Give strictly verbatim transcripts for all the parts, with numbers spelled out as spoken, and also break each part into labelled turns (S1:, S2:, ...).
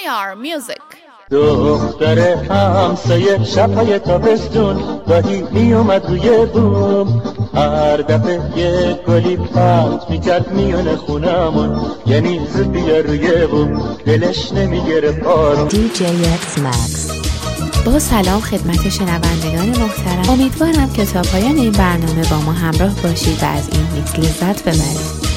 S1: آی آر Music.
S2: دختر همسایه شبهای تابستون گاهی می اومد روی بوم، هر دفعه یک گلی پرت میکرد میونه خونمون، یعنی زود بیا روی بوم دلش نمیگره پارو.
S3: دی جی اکس مکس. با سلام خدمت شنوندگان محترم، امیدوارم که تا پایان این برنامه با ما همراه باشید و از این میکس لذت ببرید.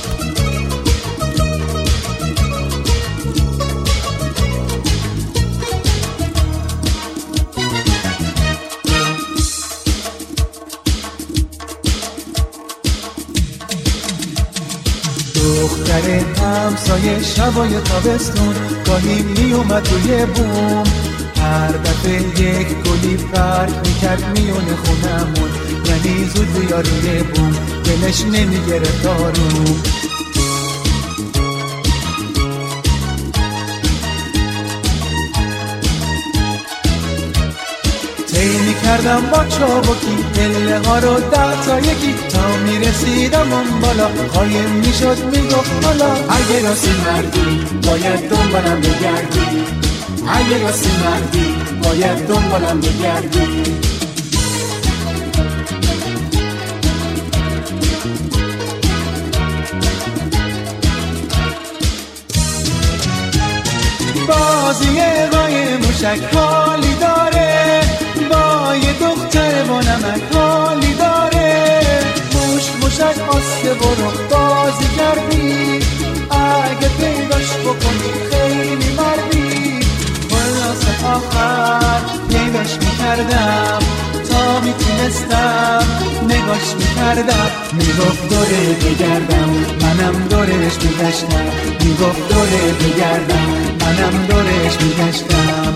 S4: دختر همسایه شبای تابستون گاهی می اومد روی بوم، هر دفعه یک گلی پرت میکرد میونه خونمون، یعنی زود بیا روی بوم دلش نمیگرفت آروم. طی میکردم با چابکی پله ها رو ده تا یکی، تا میرسیدم اون بالا قایم میشد میگفت حالا اگه راستی مردی باید دنبالم بگردی، اگه راستی مردی باید دنبالم بگردی. بازی قای موشک حالی داره، با یه دختر با نمک حالی داره، موش موشک آسته برو بازی کردی، اگه پیداش بکنی خیلی مردی. خلاص آخر پیداش میکردم تا میتونستم نگاش میکردم، میگفت دوره بگردم منم دورش میگشتم، میگفت دوره بگردم منم دورش میگشتم.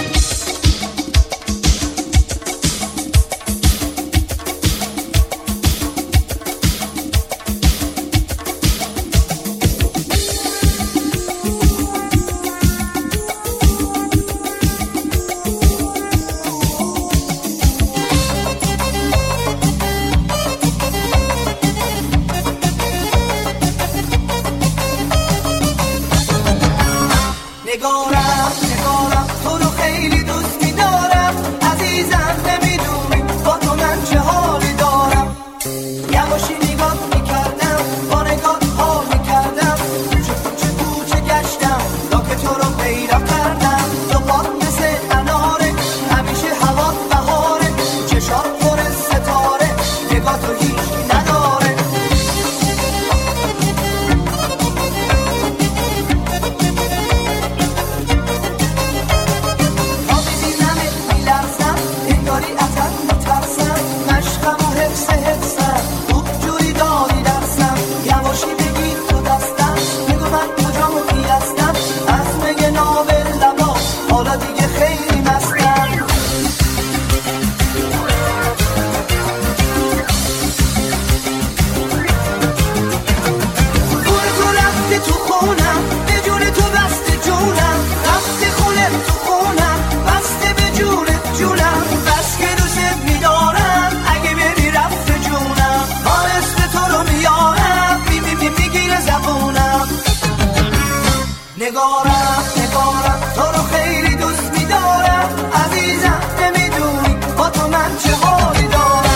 S5: نگارم نگارم تو رو خیلی دوست می‌دارم، عزیزم نمیدونی با تو من چه حالی دارم. یواشی نگاه میکردم با نگاه حال میکردم، کوچه کوچه کوچه گشتم تا که تو رو پیدا کردم. تو پاک مثل اناره همیشه هوا بهاره، چشات پر ستاره نگاه تو هیچ نداره. نگارم نگارم تو رو خیلی دوست می‌دارم، عزیزم نمیدونی با تو من چه حالی دارم.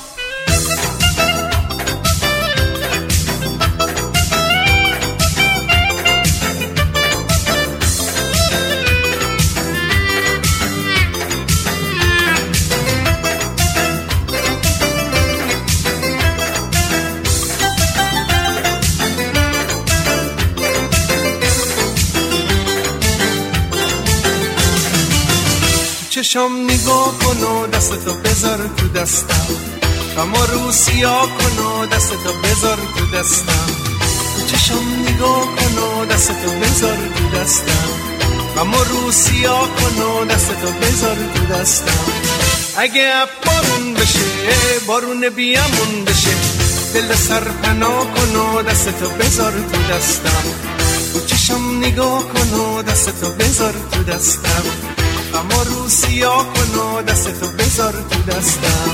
S6: چشم نگاه کن و دستتو بذار تو دستم، اما رو سیاه کن و دستتو بذار تو دستم. چشم نگاه کن و دستتو بذار تو دستم، اما رو سیاه کن و دستتو بذار تو دستم. اگه بارون بشه بارون بیامون بشه، دل سر پناه کن و دستتو بذار تو دستم. چشم نگاه کن و دستتو بذار تو دستم، اما رو سیاه کن و دستتو بذار تو دستم.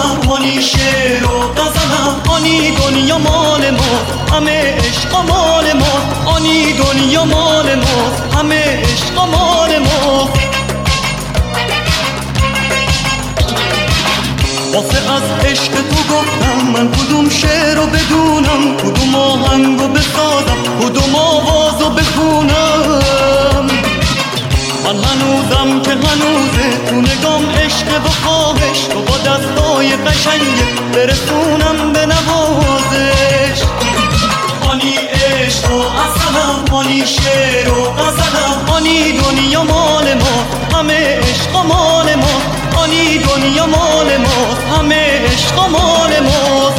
S1: اصلم آنی شعر و غزلم آنی دنیا مال ما همه عشق مال ما آنی دنیا مال ما همه عشق مال ما واسه از عشق تو گفتم من کدوم شعر رو بدونم کدوم آهنگ رو بسازم کدوم آواز رو بخونم من هنوزم که هنوزه تو نگام عشق و خواهش تو با دستای قشنگه برسونم به نوازش آنی عشق و اصلم آنی شعر و غزلم آنی دنیا مال ما همه عشق مال ما آنی دنیا مال ما همه عشق مال ما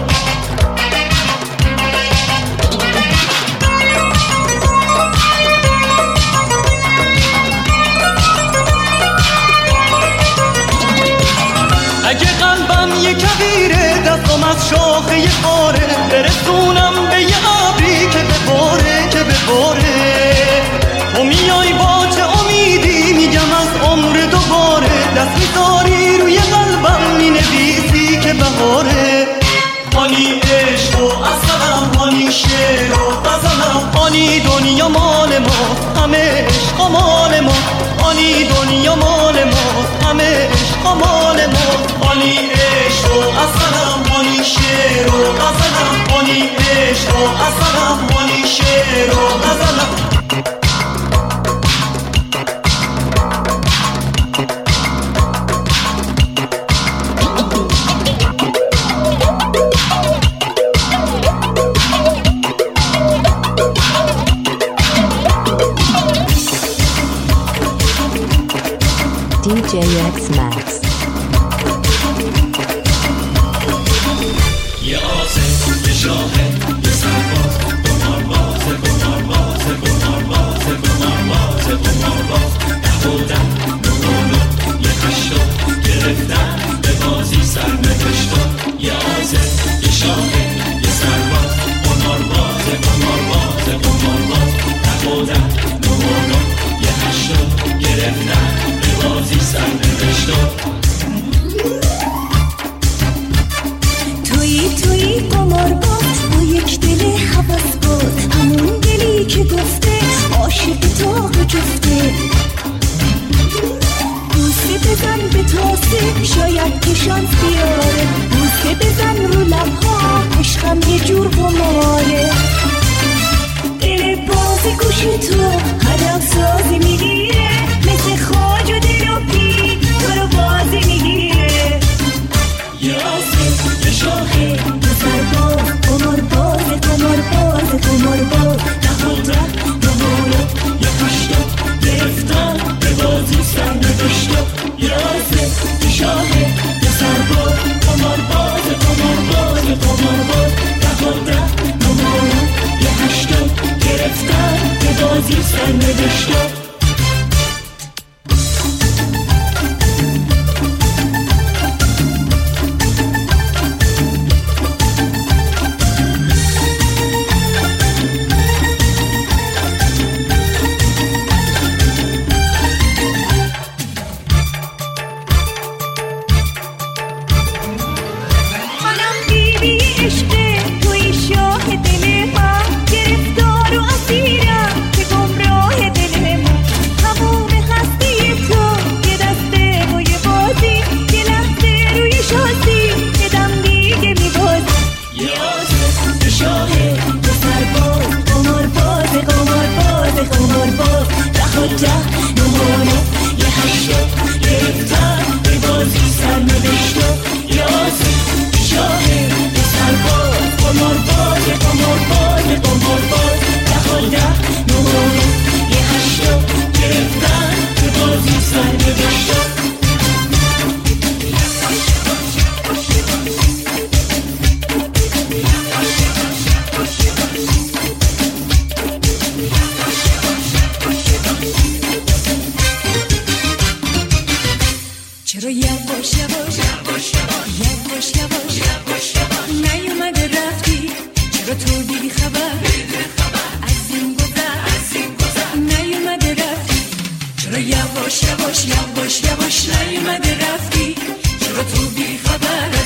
S1: اگه قلبم یه کبیره دستم از شاخه یه خاره برسونم به یه عبری که بباره که بباره تو میای با چه امیدی میگم از عمر دوباره دست میذاری روی قلبم مینویسی که بهاره آنی عشق و اصلم آنی شعر و غزلم آنی دنیا مال ما همه عشق مال ما آنی دنیا مال ما همه عشق مال ما آنی عشق و اصلم آنی شعر و غزلم آنی عشق و اصلم آنی شعر و غزلم
S3: دی جی X Max.
S1: یه آسه یه شاهد یه سرباز قمار بازه قمار بازه قمار بازه قمار بازه قمار باز نبودن نمونو یه خشتا گرفتن به بازی سر نوشتا یه آسه یه شاهد یه سرباز قمار بازه قمار بازه قمار باز نبودن نمونو یه خشتا گرفتن به بازی سر نوشتا
S7: توی توی قمار باز با یک دل حواس باز همون دلی که گفته عاشق تو جفته بوسه بزن به تاسه شاید که شانس بیاره بوسه بزن رو لبها عشقم یه جور قماره دل باز گوش تو هدف سازی میگیره مثل خاج و دل و پی تو رو بازی میگیره
S1: یه آسه یه شاهد
S7: یه سرباز قمار باز قمار باز قمار باز
S1: نخوردن نمونه یه خشتا گرفتن به بازی سر نوشتا یه آسه یه شاهد یه سرباز قمار باز قمار باز قمار باز نخوردن نمونه یه خشتا گرفتن به بازی سر نوشتا
S7: چرا یواش یواش یواش یواش یواش یواش نیومده رفتی چرا تو بی خبر از این گذر نیومده رفتی چرا یواش یواش یواش یواش نیومده رفتی چرا تو بی خبر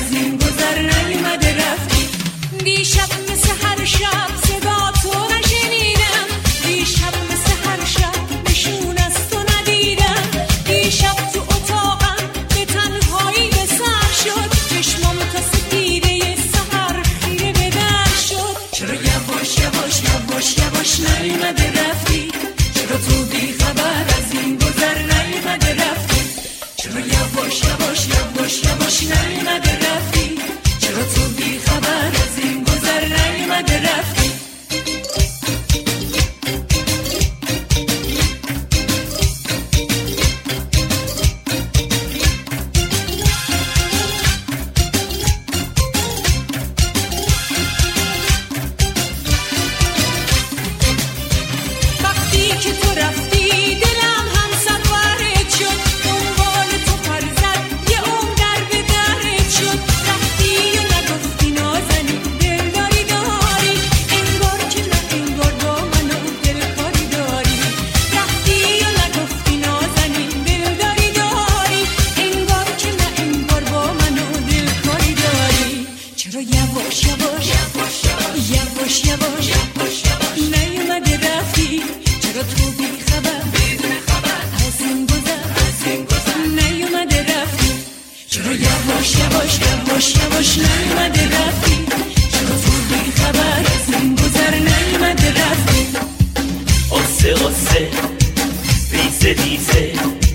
S7: چرا یواش یواش یواش یواش نیومده رفتی؟ چرا تو بی خبر از این گذر نیومده رفتی؟ چرا یواش یواش یواش یواش نیومده رفتی؟ چرا تو بی خبر از این گذر نیومده رفتی؟
S8: آسه آسه ریزه ریزه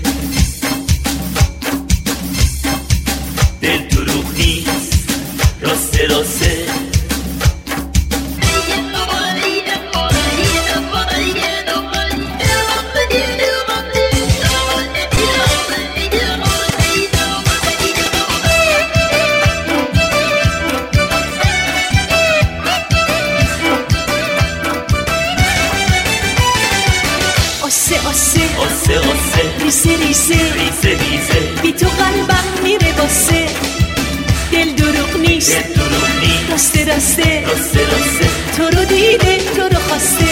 S8: دل دروغ نیست راسته راسته آسه آسه
S7: ریسه ریسه
S8: ریزه ریزه
S7: بی تو قلبم میره باسه دل دروغ نیست
S8: دل دروغ نیست
S7: راسته راسته
S8: راسته راسته
S7: تو رو دیده تو رو خواسته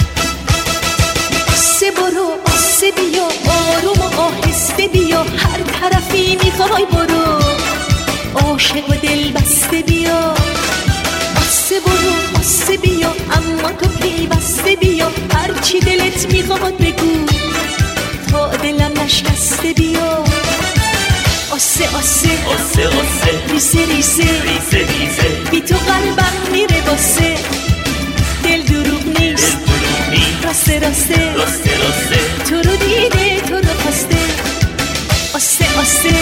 S7: آسه برو آسه بیا آروم و آهسته بیا هر طرفی میخوای برو عاشق و دل بسته بیا آسه برو آسه بیا اما تو پیوسته بیا هرچی دلت میخواد بگو تا دلم نشکسته بیا آسه آسه
S8: آسه آسه
S7: ریسه ریسه
S8: ریزه ریزه
S7: بی تو قلبم میره باسه دل دروغ نیست
S8: دل دروغ نیست
S7: راسته راسته
S8: راسته راسته
S7: تو رو دیده تو رو خواسته آسه آسه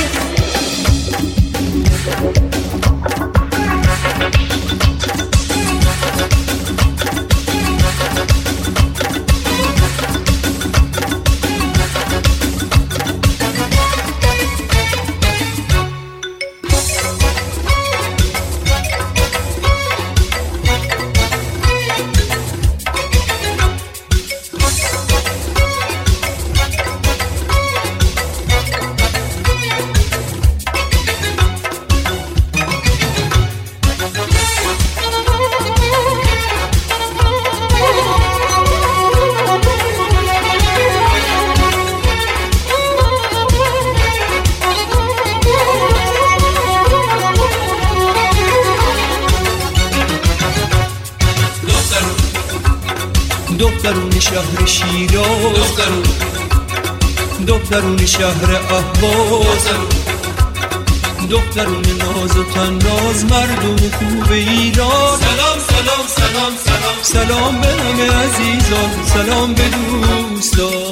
S9: دخترون شهر شیراز دخترون دخترون شهر اهواز دخترون ناز و تناز مردم خوب ایران سلام سلام سلام سلام سلام به همه عزیزان سلام به دوستان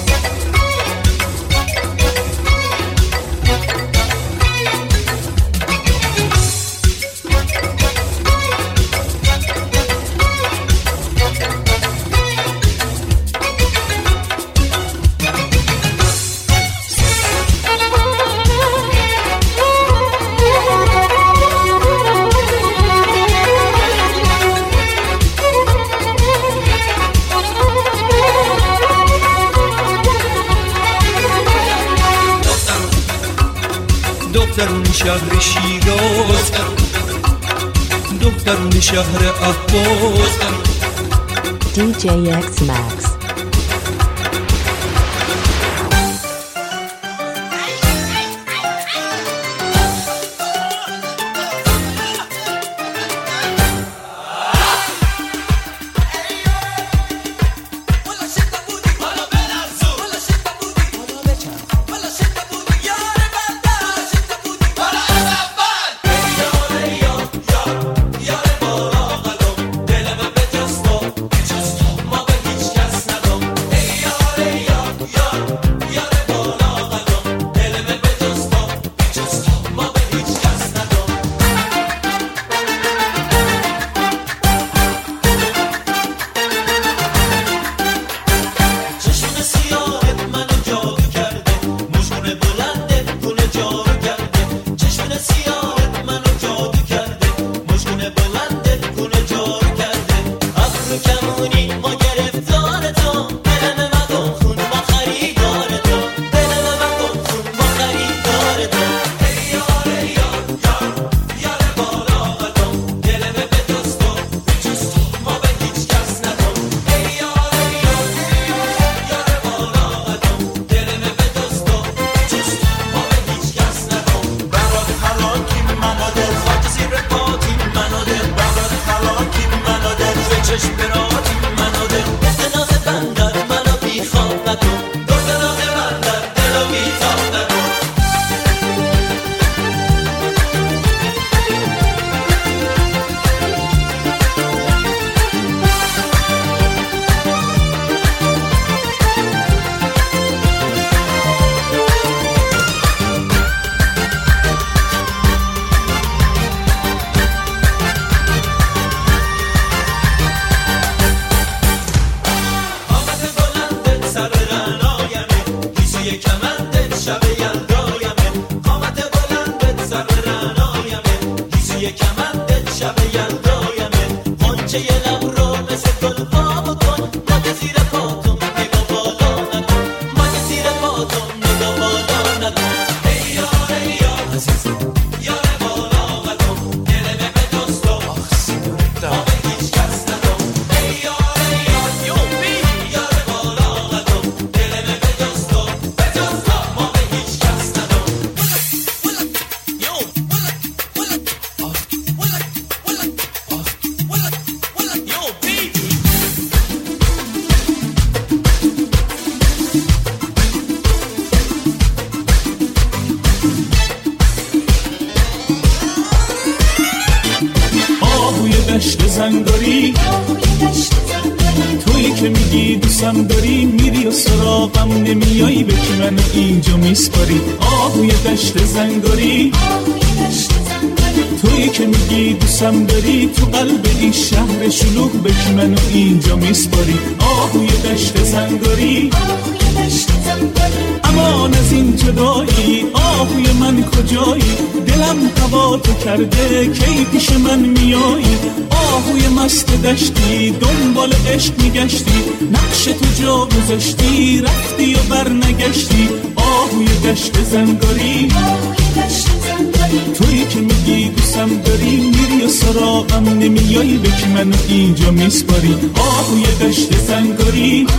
S9: دخترون شهر شیراز دخترون شهر اهواز
S3: دی جی اکس Max.
S10: دشت زنگاری، تویی که میگی دوستم داری، میری و سراغم نمیایی به که منو اینجا میسپاری. آهوی دشت زنگاری، تویی که میگی دوستم داری، تو قلب این شهر شلوغ به که منو اینجا میسپاری. آهوی دشت زنگاری، امان از این جدایی، آهوی من کجایی، دلم هوا تو کرده کی پیش من میایی. آهوی مست دشتی دنبال عشق میگشتی، نقش تو جا گذاشتی رفتی و بر نگشتی. آهوی دشت زنگاری، تویی که میگی دوستم داری، میری و سراغم نمیایی به که منو اینجا میسپاری. آهوی دشت زنگاری،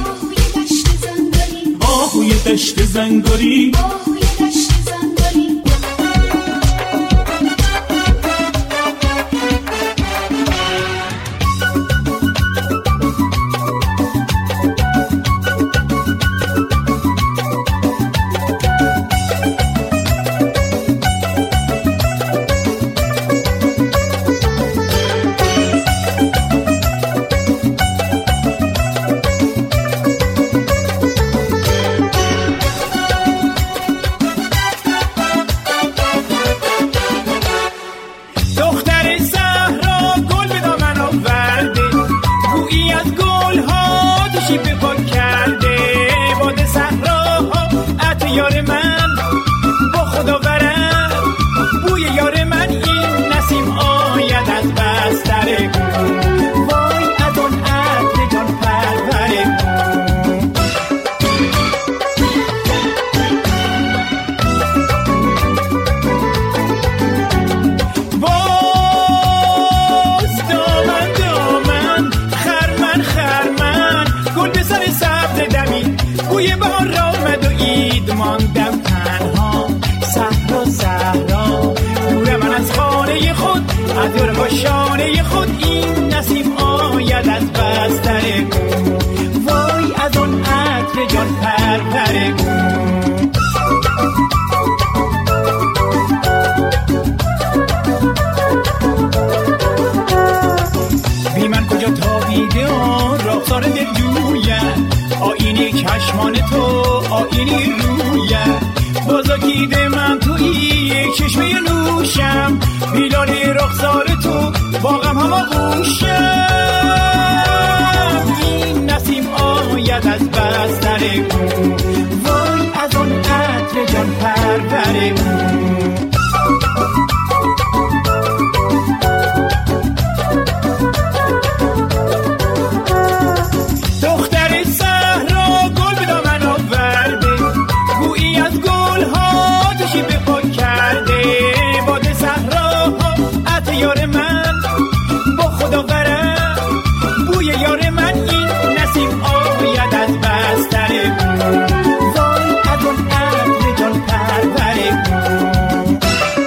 S10: آهوی دشت زنگاری.
S11: شانه خود این نسیم آید از بستر گون، وای از اون عطر جان پرور گون. بی من کجا تابیده آن رخسار دل جوید، آینه چشمان تو آینه روید. بازاکیده من توی یک چشمه نوشم، بیلال رخسار تو باغم هم آغوشم. این نسیم آید از بستر گون، وای از اون عطر جان پرور گون. دختر صحرا گل به دامن آورده، گویی از گل ها تشی به پا کرده. باد صحرا عطر یار من با خدا برم، بوی یار من این نسیم آید از بستر گون، وای از اون عطر جان پرور گون.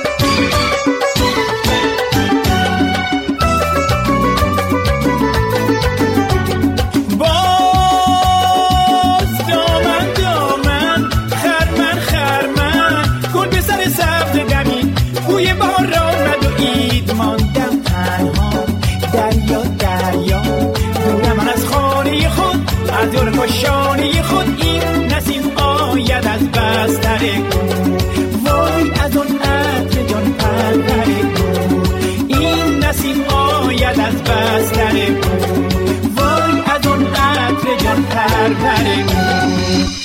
S11: باز دامن دامن خرمن خرمن، گل به سر سبز دمی، بوی بهار آمد و عید ماندم تنها. دریا دریا دورم من از خانه خود، از دور کشانه خود این نسیم آید از بستر گون، وای از اون عطر جان پرور گون. این نسیم آید از بستر گون، وای از اون عطر جان پرور گون.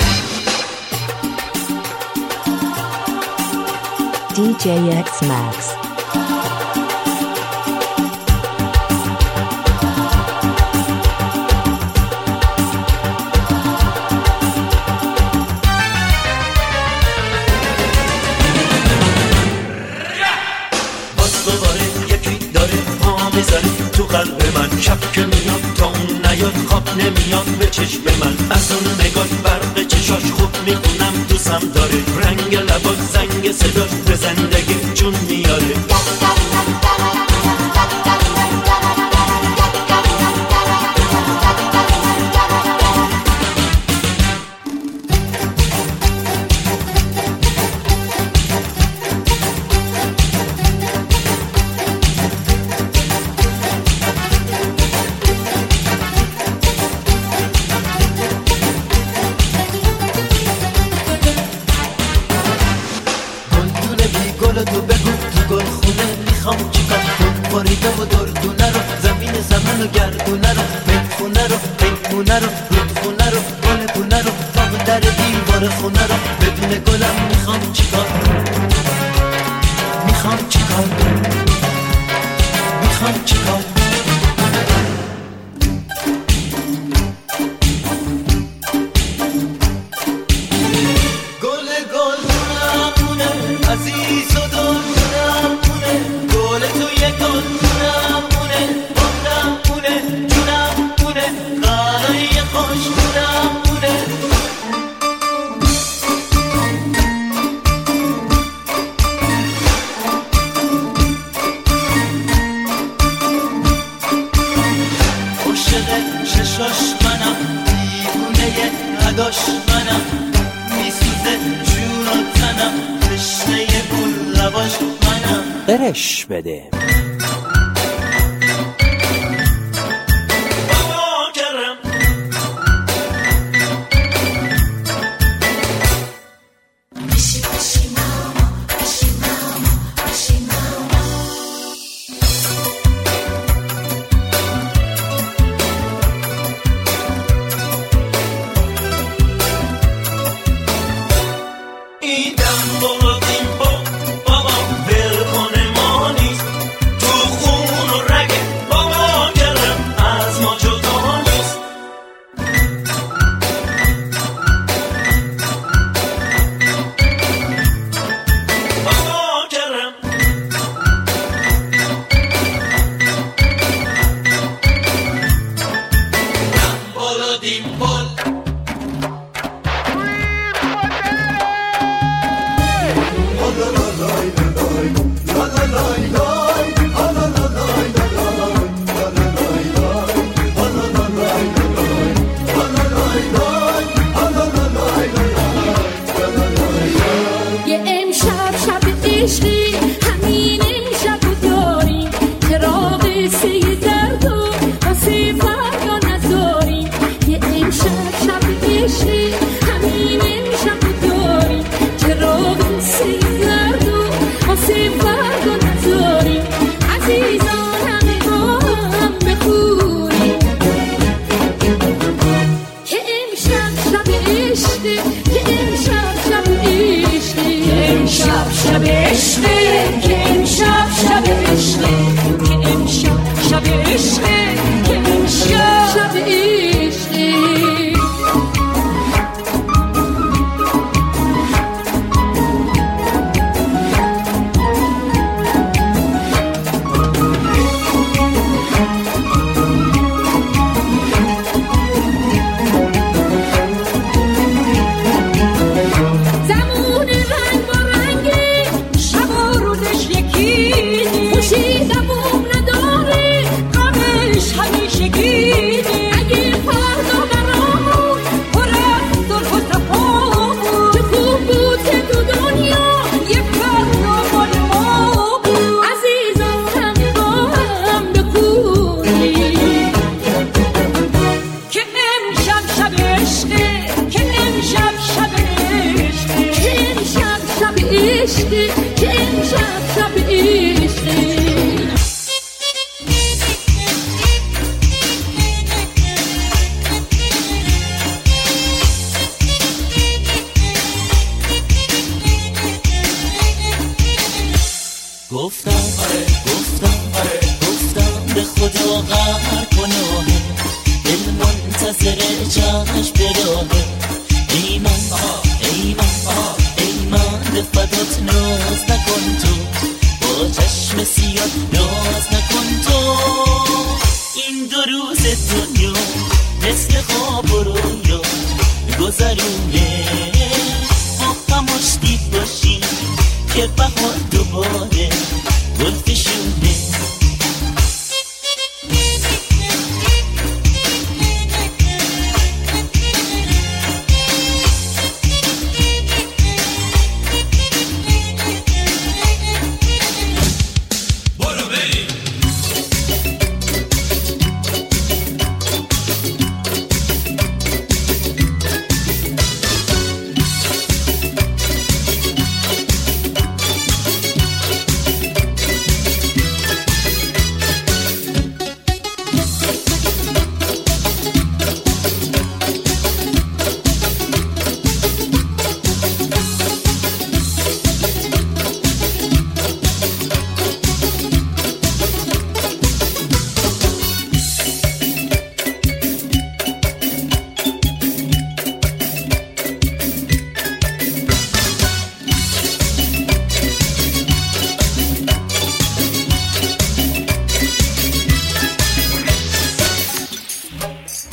S12: دی جی X Max.
S8: تو قلب من شب که میاد تا اون نیاد خواب نمیاد به چشم من. از اون نگاه برق چشاش خوب میخونم دوستم داره، رنگ لباش زنگ صداش به زندگی جون میاره. چیکار کن فریده و دردونه رو زمین زمن و گردونه رو میخونه رو پیمونه رو رودخونه رو گل پونه رو تا در دیوار خونه رو بدون گلم میخوام چیکار میخوام چیکار میخوام چیکار گل گل دونمونه عزیز و دلمونه گل توی گل دونمونه عمرمونه جونمونه غالای خوش دونمونه شش منم دیوونه نداش منم میسوزه جون و تنم تشنه گل لباش منم
S13: برش بده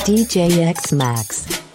S12: دی جی X Max.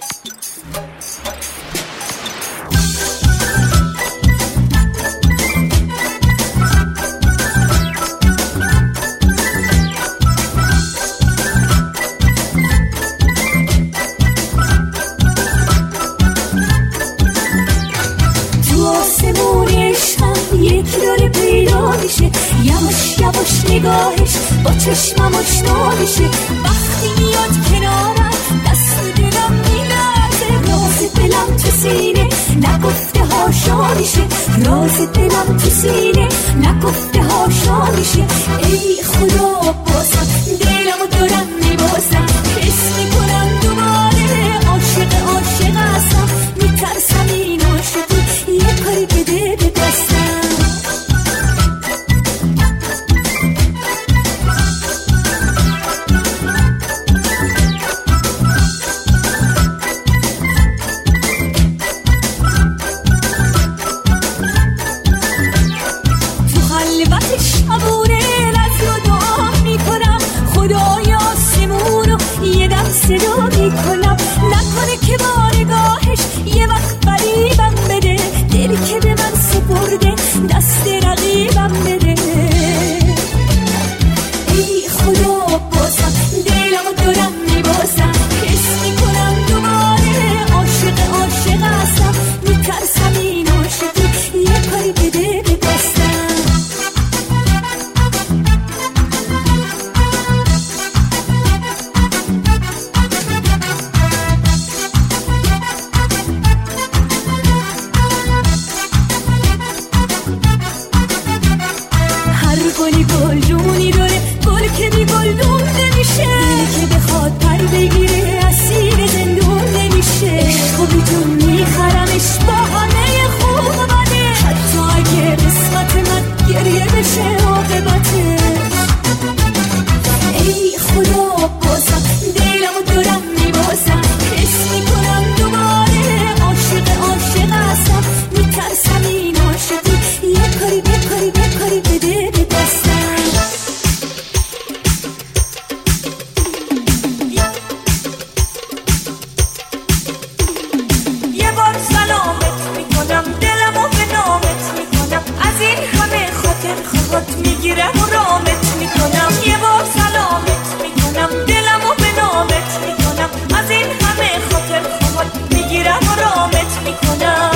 S7: یواش یواش نگاهش با چشمم آشنا میشه وقتی میاد کنارم دست دلم میلرزه راز دلم تو سینه نگفته هاشا میشه راز دلم تو سینه نگفته هاشا میشه ای خدا بازم دلمو دارم میبازم حس میکنم دوباره عاشق عاشق هستم میترسم این عاشقی یه کاری بده به دستم صدا میکنم نکنه که با نگاهش یه وقت قریبم بده دلی که به من سپرده دست رقیبم بده ای خدا بازم دلمو دارم میبازم حس میکنم دوباره عاشق عاشق هستم میترسم این عاشقی یه کاری بده به دستم گلی گلدونی داره گل که بی گلدون نمیشه دلی که بخواد پر بگیره اسیر زندون نمیشه عشق و بیتون میخرمش با همه خوب و بده حتی اگه قسمت من گریه بشه عاقبتش ای خدا بازم دلمو دارم میبازم حس میکنم دوباره عاشق عاشق هستم میترسم این عاشقی یه کاری بکاری بکاری بده به دستم یه بار سلامت میکنم دلمو به نامت میکنم از این همه خاطر خواهد میگیرم و رامت میکنم یه بار سلامت میکنم دلمو به نامت میکنم از این همه خاطر خواهد میگیرم و رامت میکنم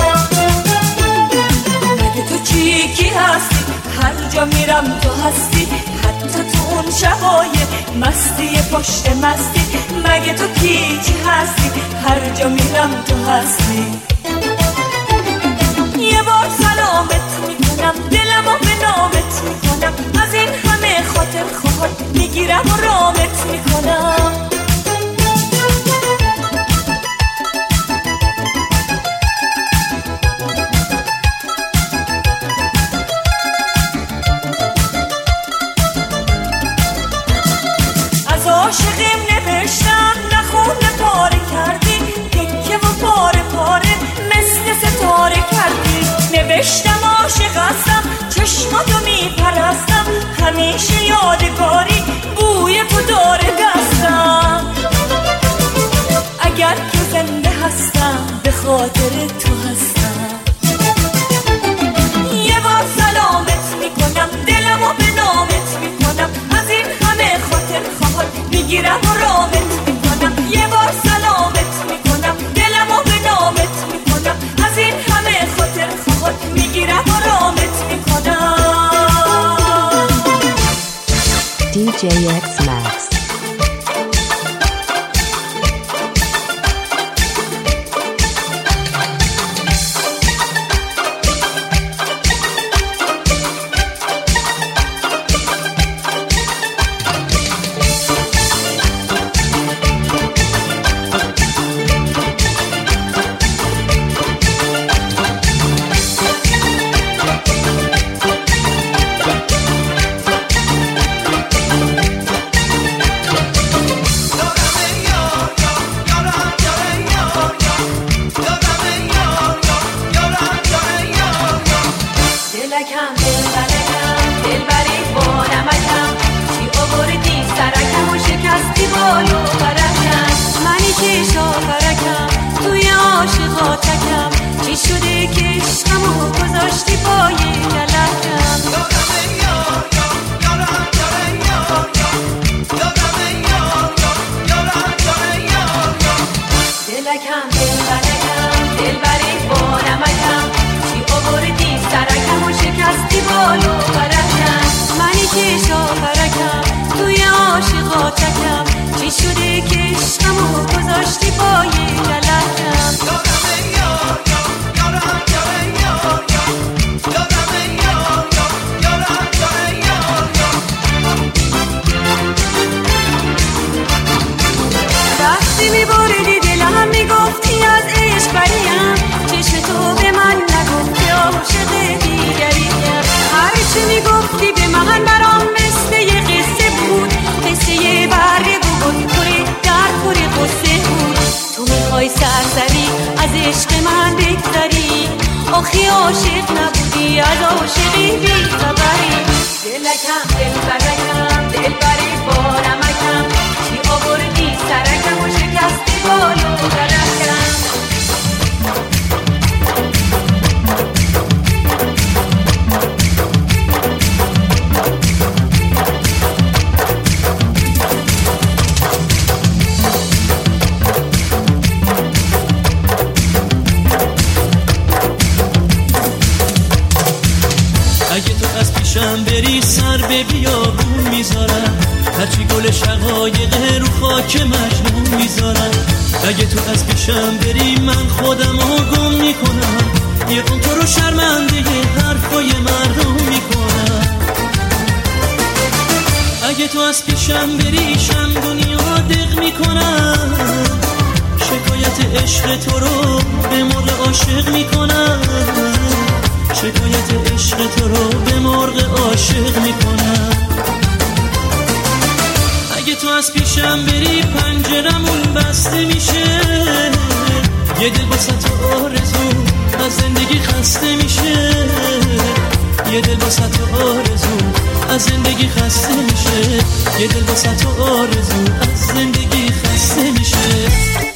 S7: مگه تو چی کی هستی هر جا میرم تو هستی حتی تو اون شبای مستی پشت مستی مگه تو کی چی هستی هر جا میرم تو هستی یه بار سلامت میکنم دلمو به نامت میکنم از این همه خاطر خواهد میگیرم و رامت میکنم عاشقیم نوشتم نخونه پاره کردی تکه و پاره پاره مثل ستاره کردی نوشتم عاشق هستم چشماتو میپرستم همیشه یادگاری بوی تو داره دستم اگر که زنده هستم به خاطر تو هستم یه بار سلامت میکنم دلمو به نامت میکنم از این همه خاطر خواهد میگیرم و رامت میکنم یه بار سلامت میکنم دلمو به نامت میکنم از این همه خاطر خواهد میگیرم و رامت میکنم
S12: دی جی X Max.
S7: چکم چی شده که عشقمو گذاشتی با یه گلکم وقتی میبردی دلم میگفتی از عشق بریم چشم تو به من نگفتی عاشق دیگریم هرچی میگفتی به من برام مثل یه قصه بود قصه یه برگ بود پره در پره قصه بود تو میخوای سرسری از عشق من بگذری آخی عاشق نبودی از عاشقی بیخبری دلکم دل برکم دل بری بارمکم چی آوردی سرکم و شکستی بالو درکم
S10: اگه تو از پیشم بری سر به بیابون میذارم هرچی گل شقایق رو خاک مجنون میذارم اگه تو از پیشم بری من خودم رو گم میکنم یه قم تو رو شرمنده حرفای مردم میکنم اگه تو از پیشم بری شم دنیا دق میکنم شکایت عشق تو رو به مرغ عاشق میکنم شکایت عشق تو رو به مرغ عاشق میکنم اگه تو از پیشم بری پنجرمون بسته میشه یه دل با ست آرزو از زندگی خسته میشه یه دل با ست آرزو از زندگی خسته میشه یه دل با ست آرزو از زندگی خسته میشه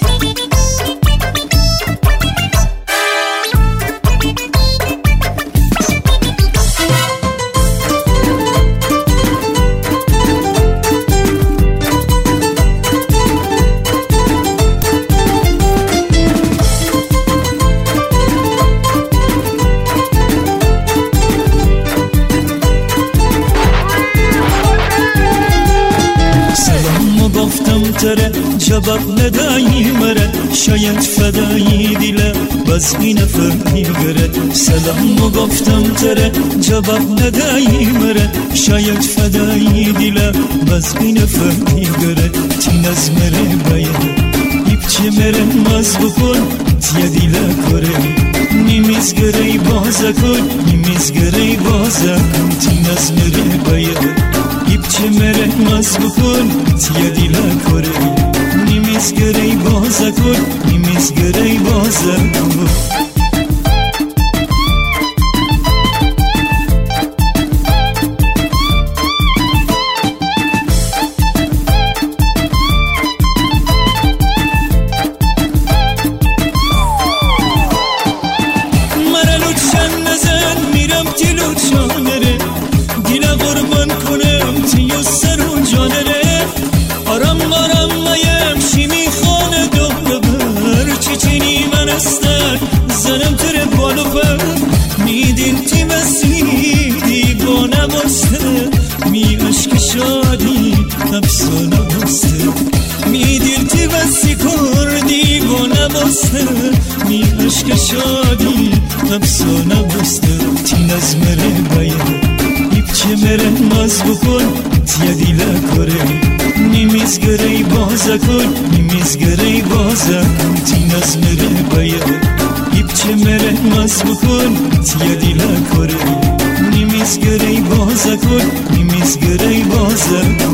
S10: تره جواب ندهی مره شاید فدایی دیله باز این فرمی گره سلام گفتم تره جواب ندهی مره شاید فدایی دیله باز این فرمی گره تین از مره باید ایپچه مره ماز بکن تیه دیله کره نیمیز گره بازه کن نیمیز گره بازه کن تین از مره باید ایپچه مره ماز بکن تیه دیله کره نیمیز گره بازه کن نیمیز گره بازه کن می عشق شادی افسانه بسته تین از مره باید ایپچه مره ماز بکن تیه دیله کره نیمیز گره بازه کن نیمیز گره بازه کن تین از مره باید ایپچه مره ماز بکن تیه دیله کره نیمیز گره بازه کن نیمیز گره بازه